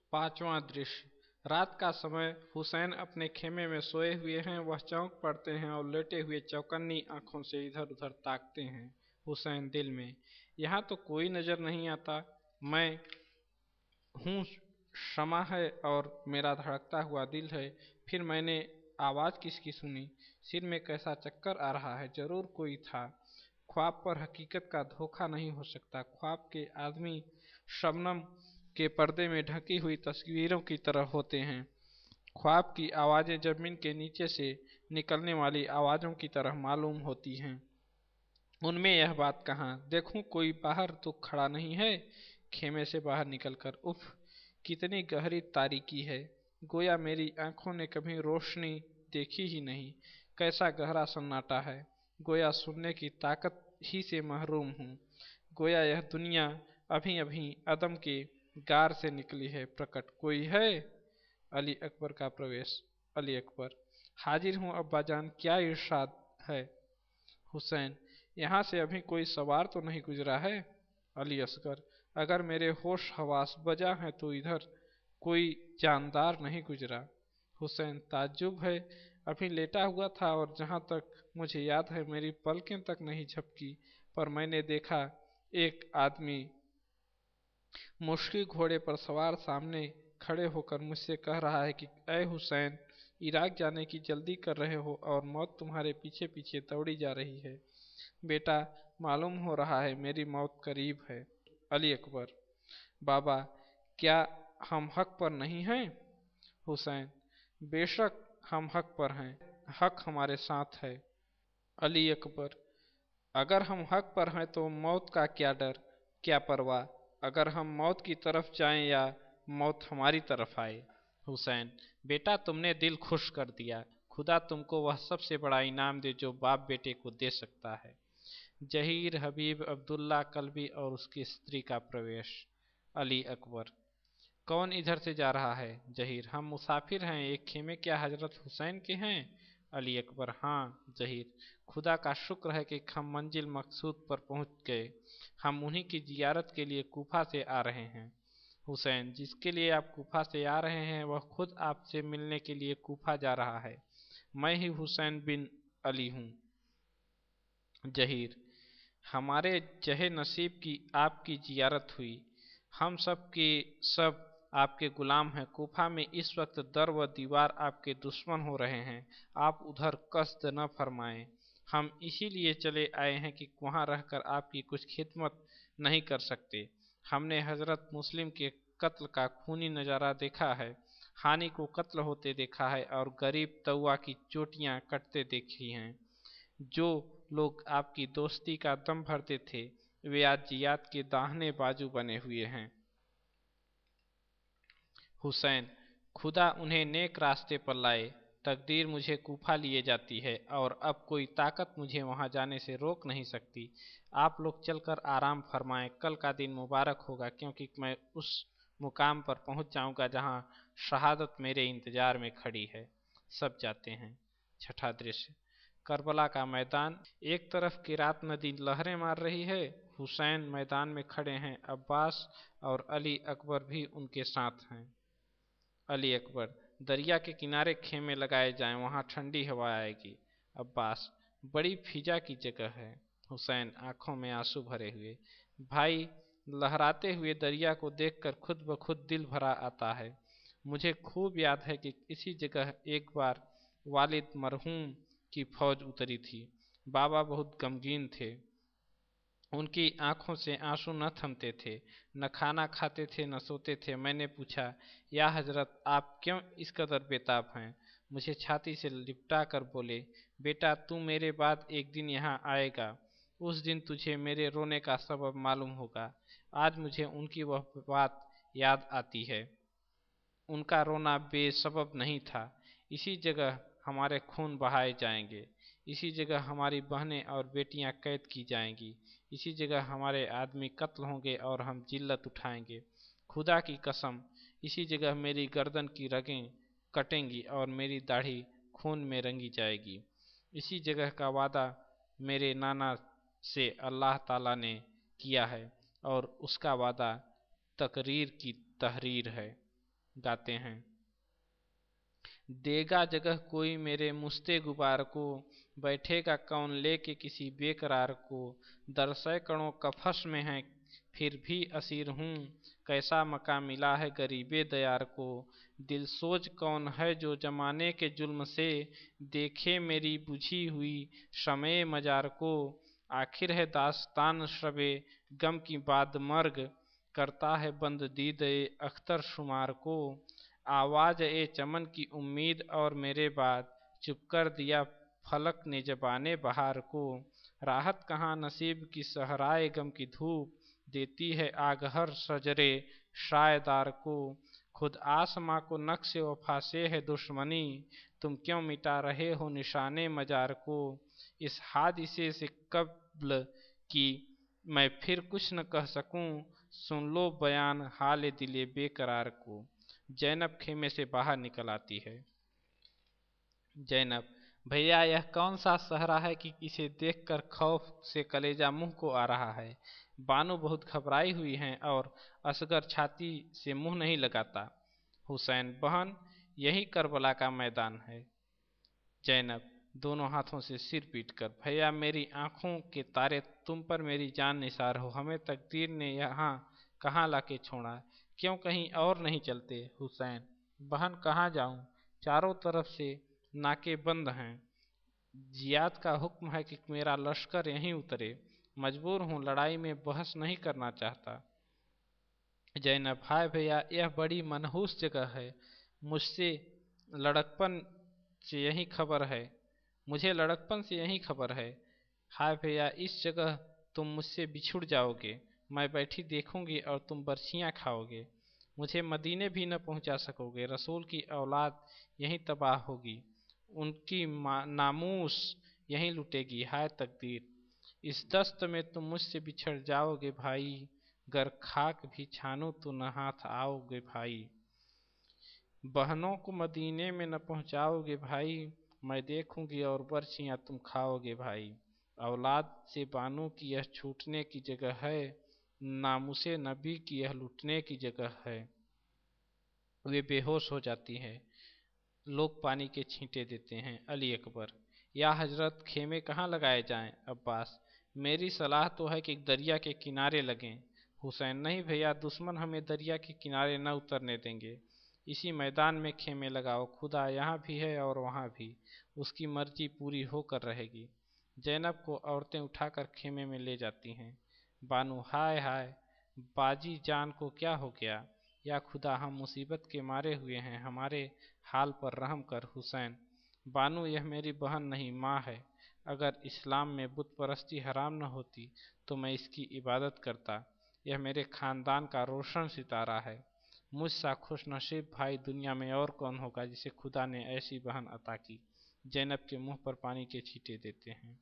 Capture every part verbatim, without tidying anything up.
पांचवा दृश्य। रात का समय। हुसैन अपने खेमे में सोए हुए हैं। वह चौंक पड़ते हैं और लेटे हुए चौकन्नी आंखों से इधर उधर ताकते हैं। हुसैन दिल में, यहाँ तो कोई नजर नहीं आता। मैं हूँ, शमा है और मेरा धड़कता हुआ दिल है। फिर मैंने आवाज किसकी सुनी। सिर में कैसा चक्कर आ रहा है। जरूर कोई था। ख्वाब पर हकीकत का धोखा नहीं हो सकता। ख्वाब के आदमी शबनम के पर्दे में ढकी हुई तस्वीरों की तरह होते हैं। ख्वाब की आवाजें जमीन के नीचे से निकलने वाली आवाजों की तरह मालूम होती हैं। उनमें यह बात कहाँ। देखूं कोई बाहर तो खड़ा नहीं है। खेमे से बाहर निकलकर, उफ, कितनी गहरी तारीकी है। गोया मेरी आंखों ने कभी रोशनी देखी ही नहीं। कैसा गहरा सन्नाटा है। गोया सुनने की ताकत ही से महरूम हूँ। गोया यह दुनिया अभी अभी अदम के गार से निकली है। प्रकट कोई है। अली अकबर का प्रवेश। अली अकबर, हाजिर हूँ अब्बाजान, क्या इरशाद है। हुसैन, यहाँ से अभी कोई सवार तो नहीं गुजरा है। अली असगर, अगर मेरे होश हवास बजा है तो इधर कोई जानदार नहीं गुजरा। हुसैन, ताज्जुब है। अभी लेटा हुआ था और जहाँ तक मुझे याद है मेरी पलकें तक नहीं झपकी, पर मैंने देखा एक आदमी मुश्किल घोड़े पर सवार सामने खड़े होकर मुझसे कह रहा है कि ऐ हुसैन, इराक जाने की जल्दी कर रहे हो और मौत तुम्हारे पीछे पीछे दौड़ी जा रही है। बेटा, मालूम हो रहा है मेरी मौत करीब है। अली अकबर, बाबा, क्या हम हक पर नहीं हैं। हुसैन, बेशक हम हक पर हैं। हक हमारे साथ है। अली अकबर, अगर हम हक पर हैं तो मौत का क्या डर, क्या परवाह। अगर हम मौत की तरफ जाएं या मौत हमारी तरफ आए। हुसैन, बेटा तुमने दिल खुश कर दिया। खुदा तुमको वह सबसे बड़ा इनाम दे जो बाप बेटे को दे सकता है। जहीर, हबीब, अब्दुल्ला कल्बी और उसकी स्त्री का प्रवेश। अली अकबर, कौन इधर से जा रहा है। जहीर, हम मुसाफिर हैं। एक खेमे क्या हजरत हुसैन के हैं। अली अकबर, हाँ। जहीर, खुदा का शुक्र है कि हम मंजिल मकसूद पर पहुंच गए। हम उन्हीं की जियारत के लिए कूफा से आ रहे हैं। हुसैन, जिसके लिए आप कूफा से आ रहे हैं वह खुद आपसे मिलने के लिए कूफा जा रहा है। मैं ही हुसैन बिन अली हूँ। जहीर, हमारे जहे नसीब की आपकी जियारत हुई। हम सब के सब आपके गुलाम हैं। कूफा में इस वक्त दर व दीवार आपके दुश्मन हो रहे हैं। आप उधर कष्ट न फरमाएं। हम इसीलिए चले आए हैं कि वहाँ रहकर आपकी कुछ खिदमत नहीं कर सकते। हमने हजरत मुस्लिम के कत्ल का खूनी नज़ारा देखा है। हानि को कत्ल होते देखा है और गरीब तौआ की चोटियाँ कटते देखी हैं। जो लोग आपकी दोस्ती का दम भरते थे वे आज जियाद के दाहिने बाजू बने हुए हैं। हुसैन, खुदा उन्हें नेक रास्ते पर लाए। तकदीर मुझे कूफा लिए जाती है और अब कोई ताकत मुझे वहां जाने से रोक नहीं सकती। आप लोग चलकर आराम फरमाएं। कल का दिन मुबारक होगा क्योंकि मैं उस मुकाम पर पहुंच जाऊंगा जहां शहादत मेरे इंतजार में खड़ी है। सब जाते हैं। छठा दृश्य। करबला का मैदान। एक तरफ किरात नदी लहरें मार रही है। हुसैन मैदान में खड़े हैं। अब्बास और अली अकबर भी उनके साथ हैं। अली अकबर, दरिया के किनारे खेमे लगाए जाएं, वहां ठंडी हवा आएगी। अब्बास, बड़ी फिजा की जगह है। हुसैन आंखों में आंसू भरे हुए, भाई, लहराते हुए दरिया को देखकर खुद ब खुद दिल भरा आता है। मुझे खूब याद है कि इसी जगह एक बार वालिद मरहूम की फौज उतरी थी। बाबा बहुत गमगीन थे। उनकी आंखों से आंसू न थमते थे। न खाना खाते थे न सोते थे। मैंने पूछा, या हजरत, आप क्यों इस कदर बेताब हैं। मुझे छाती से लिपटा कर बोले, बेटा तू मेरे बाद एक दिन यहाँ आएगा। उस दिन तुझे मेरे रोने का सबब मालूम होगा। आज मुझे उनकी वह बात याद आती है। उनका रोना बेसबब नहीं था। इसी जगह हमारे खून बहाए जाएंगे। इसी जगह हमारी बहनें और बेटियां कैद की जाएंगी। इसी जगह हमारे आदमी कत्ल होंगे और हम जिल्लत उठाएंगे। खुदा की कसम, इसी जगह मेरी गर्दन की रगें कटेंगी और मेरी दाढ़ी खून में रंगी जाएगी। इसी जगह का वादा मेरे नाना से अल्लाह ताला ने किया है और उसका वादा तकरीर की तहरीर है। गाते हैं। देगा जगह कोई मेरे मुश्ते गुबार को, बैठेगा कौन लेके किसी बेकरार को। दर सैकड़ों कफस में है फिर भी असीर हूँ, कैसा मका मिला है गरीबे दयार को। दिल सोच कौन है जो जमाने के जुल्म से, देखे मेरी बुझी हुई शमे मजार को। आखिर है दास्तान शबे गम की बाद मर्ग, करता है बंद दीदे अख्तर शुमार को। आवाज ए चमन की उम्मीद और मेरे बाद, चुप कर दिया फलक ने जबाने बहार को। राहत कहाँ नसीब की सहराए गम की धूप, देती है आग हर सजरे शायदार को। खुद आसमां को नक्शे वफा से है दुश्मनी, तुम क्यों मिटा रहे हो निशाने मजार को। इस हादिसे से कब्ल कि मैं फिर कुछ न कह सकूं, सुन लो बयान हाल दिले बेकरार को। जैनब खेमे से बाहर निकल आती है। जैनब, भैया यह कौन सा सहरा है कि इसे देखकर खौफ से कलेजा मुंह को आ रहा है। बानो बहुत घबराई हुई हैं और असगर छाती से मुंह नहीं लगाता। हुसैन, बहन यही करबला का मैदान है। जैनब दोनों हाथों से सिर पीटकर, भैया मेरी आंखों के तारे तुम पर मेरी जान निसार हो, हमें तकदीर ने यहाँ कहाँ लाके छोड़ा, क्यों कहीं और नहीं चलते। हुसैन, बहन कहाँ जाऊं, चारों तरफ से नाके बंद हैं। जियाद का हुक्म है कि मेरा लश्कर यहीं उतरे, मजबूर हूँ, लड़ाई में बहस नहीं करना चाहता। जैनब, हाय भैया यह बड़ी मनहूस जगह है, मुझसे लड़कपन से यही खबर है मुझे लड़कपन से यही खबर है। हाय भैया इस जगह तुम मुझसे बिछुड़ जाओगे, मैं बैठी देखूंगी और तुम बर्छियां खाओगे, मुझे मदीने भी न पहुंचा सकोगे। रसूल की औलाद यहीं तबाह होगी, उनकी नामूस यहीं लुटेगी। हाय तकदीर, इस दस्त में तुम मुझसे बिछड़ जाओगे भाई, गर खाक भी छानूं तो न हाथ आओगे भाई। बहनों को मदीने में न पहुंचाओगे भाई, मैं देखूंगी और बर्छियां तुम खाओगे भाई। औलाद से बानों की यह छूटने की जगह है, नामुसे नबी की यह लुटने की जगह है। वे बेहोश हो जाती हैं, लोग पानी के छींटे देते हैं। अली अकबर, या हजरत खेमे कहाँ लगाए जाएं। अब्बास, मेरी सलाह तो है कि दरिया के किनारे लगें। हुसैन, नहीं भैया दुश्मन हमें दरिया के किनारे न उतरने देंगे, इसी मैदान में खेमे लगाओ, खुदा यहाँ भी है और वहाँ भी, उसकी मर्जी पूरी होकर रहेगी। जैनब को औरतें उठाकर खेमे में ले जाती हैं। बानू, हाय हाय बाजी जान को क्या हो गया, या खुदा हम मुसीबत के मारे हुए हैं, हमारे हाल पर रहम कर। हुसैन, बानू यह मेरी बहन नहीं माँ है, अगर इस्लाम में बुत परस्ती हराम न होती तो मैं इसकी इबादत करता, यह मेरे खानदान का रोशन सितारा है। मुझ सा खुश नसीब भाई दुनिया में और कौन होगा जिसे खुदा ने ऐसी बहन अता की। जैनब के मुंह पर पानी के छींटे देते हैं।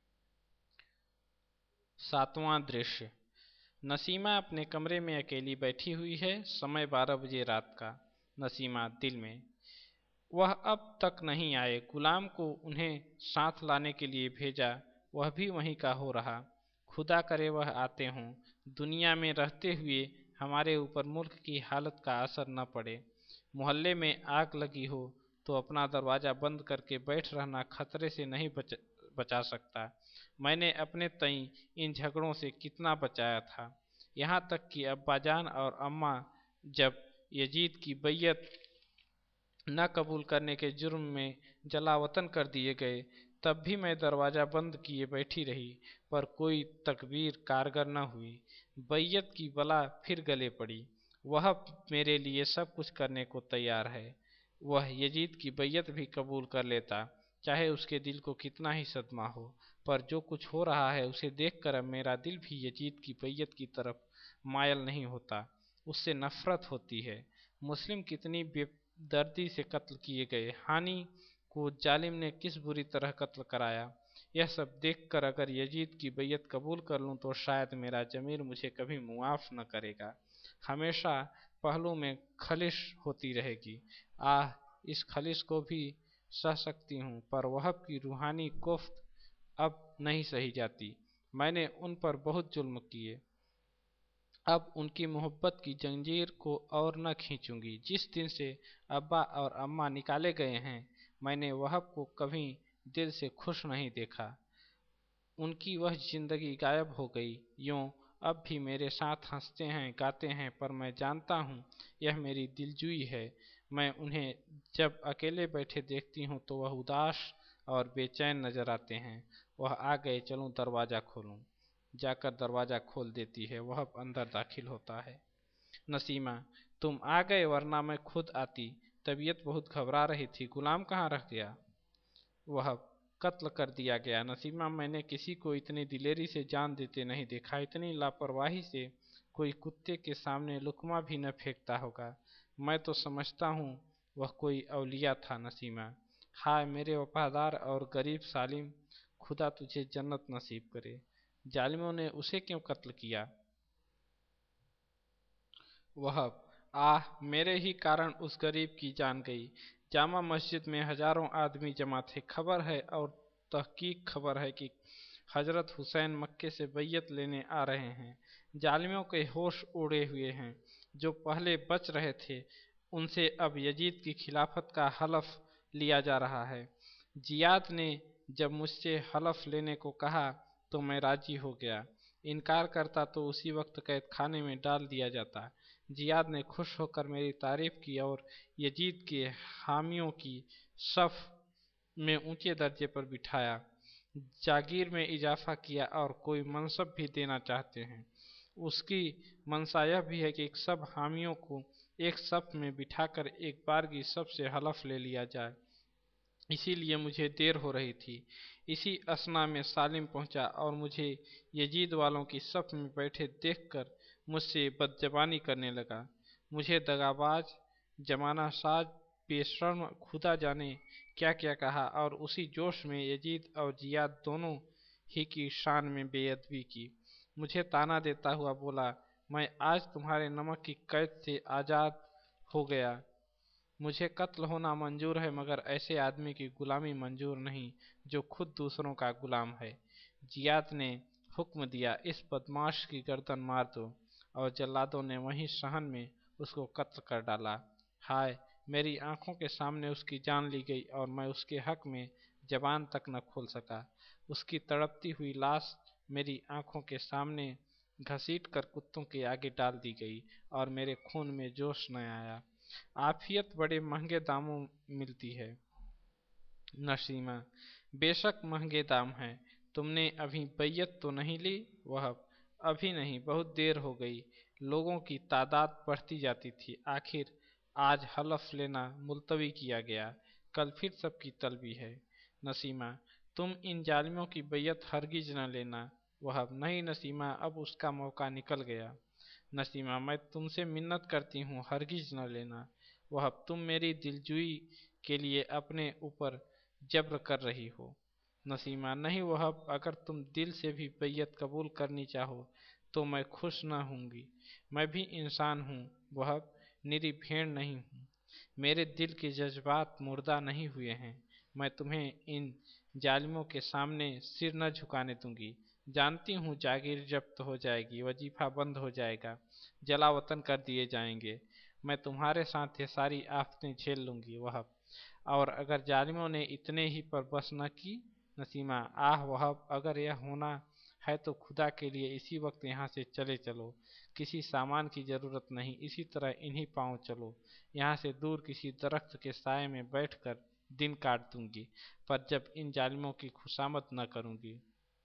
सातवां दृश्य। नसीमा अपने कमरे में अकेली बैठी हुई है। समय बारह बजे रात का। नसीमा दिल में, वह अब तक नहीं आए, गुलाम को उन्हें साथ लाने के लिए भेजा, वह भी वहीं का हो रहा। खुदा करे वह आते हों, दुनिया में रहते हुए हमारे ऊपर मुल्क की हालत का असर न पड़े। मोहल्ले में आग लगी हो तो अपना दरवाज़ा बंद करके बैठ रहना खतरे से नहीं बच, बचा सकता। मैंने अपने तई इन झगड़ों से कितना बचाया था, यहाँ तक कि अब्बाजान और अम्मा जब यजीद की बैयत न कबूल करने के जुर्म में जलावतन कर दिए गए, तब भी मैं दरवाज़ा बंद किए बैठी रही, पर कोई तकबीर कारगर न हुई। बैयत की बला फिर गले पड़ी, वह मेरे लिए सब कुछ करने को तैयार है। वह यजीद की बैयत भी कबूल कर लेता, चाहे उसके दिल को कितना ही सदमा हो, पर जो कुछ हो रहा है उसे देखकर अब मेरा दिल भी यजीद की बैयत की तरफ मायल नहीं होता, उससे नफरत होती है। मुस्लिम कितनी बेदर्दी से कत्ल किए गए, हानि को जालिम ने किस बुरी तरह कत्ल कराया, यह सब देखकर अगर यजीद की बैयत कबूल कर लूँ तो शायद मेरा जमीर मुझे कभी मुआफ न करेगा, हमेशा पहलू में खलिश होती रहेगी। आह, इस खलिश को भी सह सकती हूँ, पर वहब की रूहानी कोफ्त अब नहीं सही जाती। मैंने उन पर बहुत जुल्म किए, अब उनकी मोहब्बत की जंजीर को और न खींचूंगी। जिस दिन से अब्बा और अम्मा निकाले गए हैं, मैंने वहब को कभी दिल से खुश नहीं देखा। उनकी वह जिंदगी गायब हो गई। यूं अब भी मेरे साथ हंसते हैं, गाते हैं, पर मैं जानता हूँ यह मेरी दिलजुई है। मैं उन्हें जब अकेले बैठे देखती हूँ तो वह उदास और बेचैन नजर आते हैं। वह आ गए, चलूं दरवाज़ा खोलूं। जाकर दरवाज़ा खोल देती है। वह अंदर दाखिल होता है। नसीमा, तुम आ गए, वरना मैं खुद आती। तबीयत बहुत घबरा रही थी। गुलाम कहाँ रह गया? वह कत्ल कर दिया गया। नसीमा, मैंने किसी को इतनी दिलेरी से जान देते नहीं देखा। इतनी लापरवाही से कोई कुत्ते के सामने लुकमा भी न फेंकता होगा। मैं तो समझता हूँ वह कोई अवलिया था। नसीमा, हाय मेरे वफादार और गरीब सालिम, खुदा तुझे जन्नत नसीब करे। जालिमों ने उसे क्यों कत्ल किया? वह, आह, मेरे ही कारण उस गरीब की जान गई। जामा मस्जिद में हजारों आदमी जमा थे। खबर है और तहकीक खबर है कि हजरत हुसैन मक्के से बैयत लेने आ रहे हैं। जालिमों के होश उड़े हुए हैं। जो पहले बच रहे थे, उनसे अब यजीद की खिलाफत का हलफ लिया जा रहा है। जियाद ने जब मुझसे हलफ लेने को कहा तो मैं राजी हो गया। इनकार करता तो उसी वक्त कैद खाने में डाल दिया जाता। जियाद ने खुश होकर मेरी तारीफ की और यजीद के हामियों की सफ में ऊंचे दर्जे पर बिठाया। जागीर में इजाफा किया और कोई मनसब भी देना चाहते हैं। उसकी मंशा यह भी है कि सब हामियों को एक सफ में बिठाकर एक बारगी सबसे हलफ ले लिया जाए। इसीलिए मुझे देर हो रही थी। इसी असना में सालिम पहुंचा और मुझे यजीद वालों की सफ में बैठे देखकर मुझसे बदजबानी करने लगा। मुझे दगाबाज, जमाना साज, बेशर्म, खुदा जाने क्या क्या कहा और उसी जोश में यजीद और जियाद दोनों ही की शान में बेअदबी की। मुझे ताना देता हुआ बोला, मैं आज तुम्हारे नमक की कैद से आज़ाद हो गया। मुझे कत्ल होना मंजूर है, मगर ऐसे आदमी की गुलामी मंजूर नहीं जो खुद दूसरों का गुलाम है। जियाद ने हुक्म दिया, इस बदमाश की गर्दन मार दो, और जल्लादों ने वहीं सहन में उसको कत्ल कर डाला। हाय, मेरी आंखों के सामने उसकी जान ली गई और मैं उसके हक में जबान तक न खोल सका। उसकी तड़पती हुई लाश मेरी आंखों के सामने घसीट कर कुत्तों के आगे डाल दी गई और मेरे खून में जोश न आया। आफियत बड़े महंगे दामों मिलती है। नसीमा, बेशक महंगे दाम हैं। तुमने अभी बैयत तो नहीं ली? वह, अभी नहीं, बहुत देर हो गई। लोगों की तादाद बढ़ती जाती थी। आखिर आज हलफ लेना मुलतवी किया गया। कल फिर सबकी तलबी है। नसीमा, तुम इन जालिमों की बैयत हरगिज न लेना। वह, नहीं नसीमा, अब उसका मौका निकल गया। नसीमा, मैं तुमसे मिन्नत करती हूँ, हरगिज न लेना। वह, तुम मेरी दिलजुई के लिए अपने ऊपर जब्र कर रही हो। नसीमा, नहीं वह, अगर तुम दिल से भी बैयत कबूल करनी चाहो तो मैं खुश न होंगी। मैं भी इंसान हूँ वह, निरी भेड़ नहीं हूँ। मेरे दिल के जज्बात मुर्दा नहीं हुए हैं। मैं तुम्हें इन जालिमों के सामने सिर न झुकाने दूंगी। जानती हूँ जागीर जब्त हो जाएगी, वजीफा बंद हो जाएगा, जलावतन कर दिए जाएंगे। मैं तुम्हारे साथ ये सारी आफतें झेल लूंगी वह, और अगर जालिमों ने इतने ही पर बस न की। नसीमा, आह वह, अगर यह होना है तो खुदा के लिए इसी वक्त यहाँ से चले चलो। किसी सामान की जरूरत नहीं, इसी तरह इन्हीं पाँव चलो। यहाँ से दूर किसी दरख्त के साए में बैठकर दिन काट दूंगी, पर जब इन जालिमों की खुशामद न करूंगी।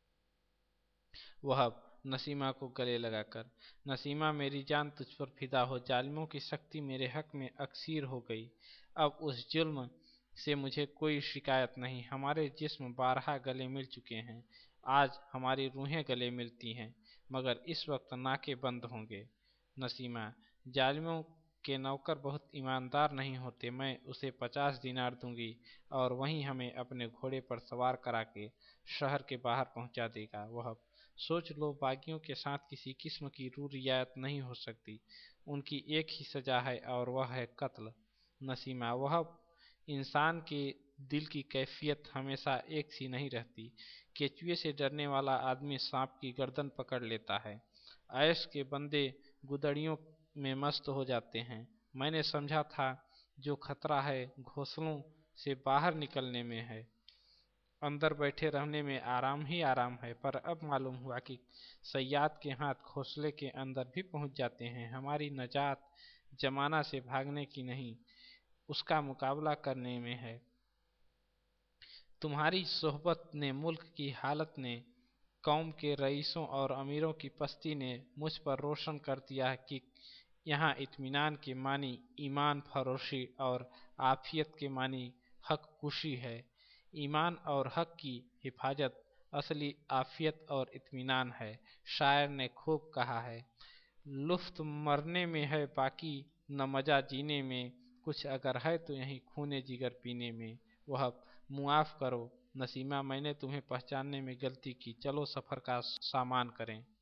वह, नसीमा को गले लगाकर, नसीमा मेरी जान तुझ पर फिदा हो। जालिमों की सख्ती मेरे हक में अक्सीर हो गई। अब उस जुल्म से मुझे कोई शिकायत नहीं। हमारे जिस्म बारहा गले मिल चुके हैं। आज हमारी रूहें गले मिलती हैं, मगर इस वक्त नाके बंद होंगे। नसीमा, जालिमों के नौकर बहुत ईमानदार नहीं होते। मैं उसे पचास दीनार दूंगी और वहीं हमें अपने घोड़े पर सवार करा के शहर के बाहर पहुंचा देगा। वह, सोच लो, बागियों के साथ किसी किस्म की रू रियायत नहीं हो सकती। उनकी एक ही सजा है और वह है कत्ल। नसीमा, वह, इंसान के दिल की कैफियत हमेशा एक सी नहीं रहती। केचुए से डरने वाला आदमी सांप की गर्दन पकड़ लेता है। ऐश के बंदे गुदड़ियों में मस्त हो जाते हैं। मैंने समझा था जो खतरा है घोंसलों से बाहर निकलने में है, अंदर बैठे रहने में आराम ही आराम है, पर अब मालूम हुआ कि सयाद के हाथ घोंसले के अंदर भी पहुंच जाते हैं। हमारी नजात जमाना से भागने की नहीं, उसका मुकाबला करने में है। तुम्हारी सोहबत ने, मुल्क की हालत ने, कौम के रईसों और अमीरों की पस्ती ने मुझ पर रोशन कर दिया कि यहाँ इत्मीनान के मानी ईमान फरोशी और आफियत के मानी हक कुशी है। ईमान और हक की हिफाजत असली आफियत और इत्मीनान है। शायर ने खूब कहा है, लुफ्त मरने में है बाकी न मजा जीने में, कुछ अगर है तो यही खूने जिगर पीने में। वह मुआफ करो नसीमा, मैंने तुम्हें पहचानने में गलती की, चलो सफ़र का सामान करें।